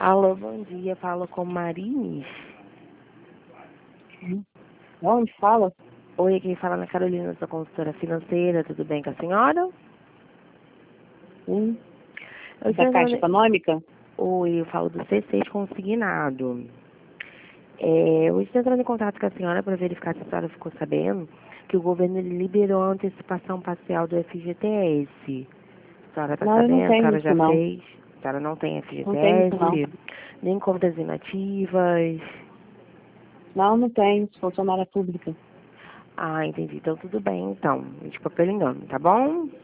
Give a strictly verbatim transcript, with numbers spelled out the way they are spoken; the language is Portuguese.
Alô, bom dia. Falo com Marines. Onde fala? Oi, quem fala na Carolina, sou consultora financeira. Tudo bem com a senhora? Hum. Eu Da estou Caixa entrando... Econômica? Oi, eu falo do C seis consignado. É, eu estou entrando em contato com a senhora para verificar se a senhora ficou sabendo que o governo ele liberou a antecipação parcial do F G T S. A senhora está Não, eu não sabendo? A tenho senhora isso já não. fez? A senhora não tem Não tenho isso não. F G T S? Nem contas inativas? Não, não tenho. Sou funcionária pública. Ah, entendi. Então tudo bem, então. A gente papel engano, tá bom?